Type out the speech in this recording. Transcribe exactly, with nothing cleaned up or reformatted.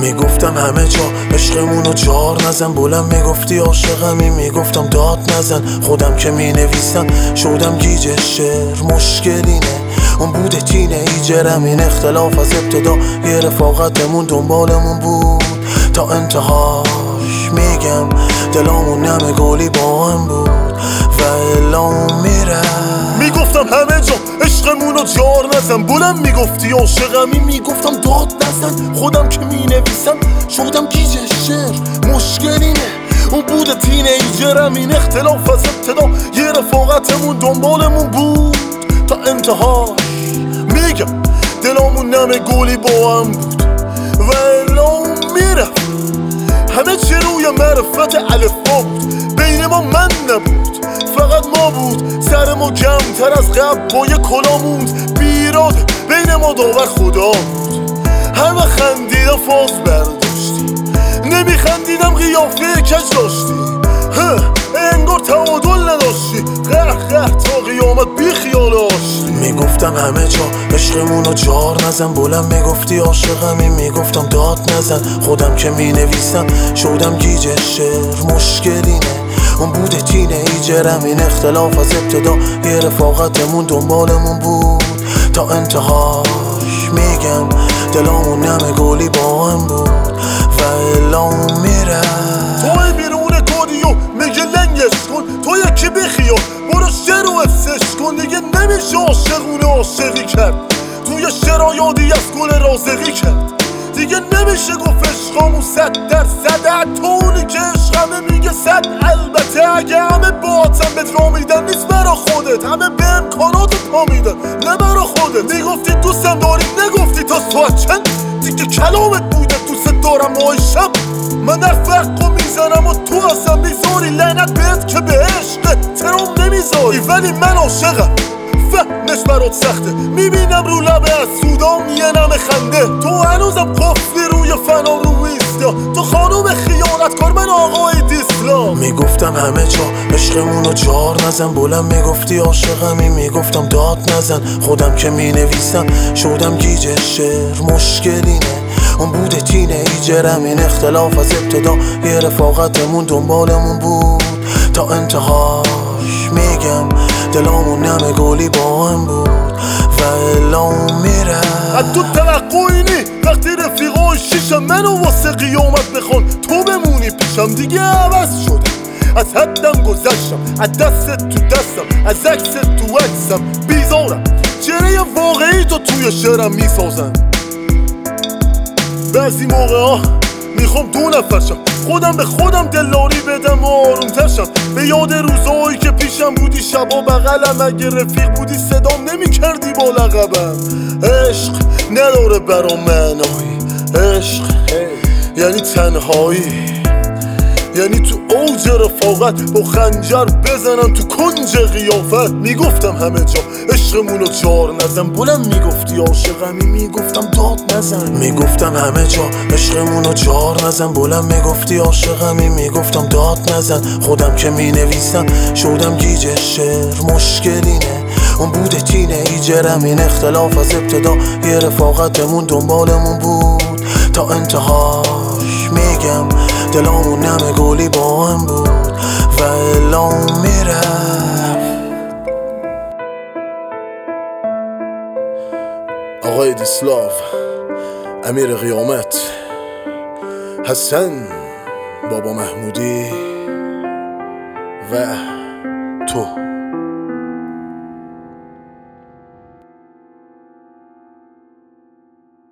میگفتم همه جا عشقمونو جار نزن، بلند میگفتی عاشقمی، میگفتم داد نزن. خودم که مینویسم شدم گیج شعر، مشکلی نه اون بود تینیجرم. این اختلاف از ابتدا یه رفاقتمون دنبالمون بود تا انتهاش. میگم دلامون نمه گلی با هم بود و الان میره. میگفتم همه جا عشقمونو جار نزن، بلند میگفتی عاشقمی، میگفتم داد نزن. خودم که مینویسم شدم گیج شعر، مشکلی نه اون بود تینیجرم. این اختلاف از ابتدا یه رفاقتمون دنبالمون بود تا انتهاش. میگم دلامون نمه گلی با هم بود و الان میرفت. همه چی روی معرفت الفبا بود، بین ما من نبود فقط ما بود. سر ما کمتر از قبل با یه کلا موند، بیراده بین ما داور خدا بود. همه خندیدم فاز برداشتی، نمیخندیدم قیافه کج داشتی. انگار تعادل نداشتی، قهر قهر تا قیامت بی خیال آشتی. میگفتم همه جا عشقمونو جار نزن، بلند میگفتی عاشقمی، میگفتم داد نزن. خودم که مینویسم شدم گیج شعر، مشکلی نه اون بود تینیجرم. این اختلاف از ابتدا یه رفاقتمون دنبالمون بود تا انتهاش. میگم دلامون نمه گلی با هم بود و الان میره. توی بیرون کودیو میگه لنگش کن، تو یکی بخیال برو شعر و افسش کن. دیگه نمیشه عاشقونه عاشقی کرد، توی شعر یادی از گل رازقی کرد. دیگه نمیشه گفت عشقامون صد درصد، حتی اونی که عشقمه میگه صد. البته اگه همه باعتم بهت را میدن نیست برا خودت، همه به امکانات پا میدن نه برا خودت. میگفتی دوستم داری نگفتی تا ساعت چند، دیگه کلامت بوده دوست دارم آیشم. من در فرقو میزنم و تو اصلا میذاری، لعنت بهت که به عشقت ترام نمیذاری. ولی من عاشقم فهمش برات سخته، میبینم رو لبه از سودام یه نم خنده. تو هنوزم قفلی روی فنا رو ایستا، تو خانوم خیانتکار من آقای دیسلام. میگفتم همه جا عشقمونو جار نزن، بلند میگفتی عاشقمی، میگفتم داد نزن. خودم که مینویسم شدم گیج شعر، مشکلی نه اون بود تینیجرم. این اختلاف از ابتدا یه رفاقتمون دنبالمون بود تا انتهاش. میگم دلامون نمه گلی با هم بود و الان میره. از تو توقعی نی وقتی رفیقای شیشم منو واسه قیامت بخون، تو بمونی پیشم. دیگه عوض شدم، از حدم گذشتم، از دستت تو دستم، از عکست تو عکسم. بیزارم چهره واقعی تو توی شعرم میسازن. بعضی موقع ها میخوام دو نفرشم، خودم به خودم دلاری بدم و آروم ترشم. به یاد روزایی که پیشم بودی شبا بغلم، اگه رفیق بودی صدام نمی کردی با لقبم. عشق نداره برا معنایی، عشق یعنی تنهایی، یعنی تو اوج رفاقت با خنجر بزنم تو کنج قیافت. میگفتم همه جا عشقمونو جار نزن، بلند میگفتی عاشقمی، میگفتم داد نزن. میگفتم همه جا عشقمونو جار نزن، بلند میگفتی عاشقمی، میگفتم داد نزن. خودم که مینویسم شدم گیج شعر، مشکلی نه اون بود تینیجرم. این اختلاف از ابتدا یه رفاقتمون دنبالمون بود تا انتهاش. میگم دلامون نمه گلی با هم بود و الان میره. آقای دیسلاو، امیر قیامت، حسن، بابا محمودی و تو.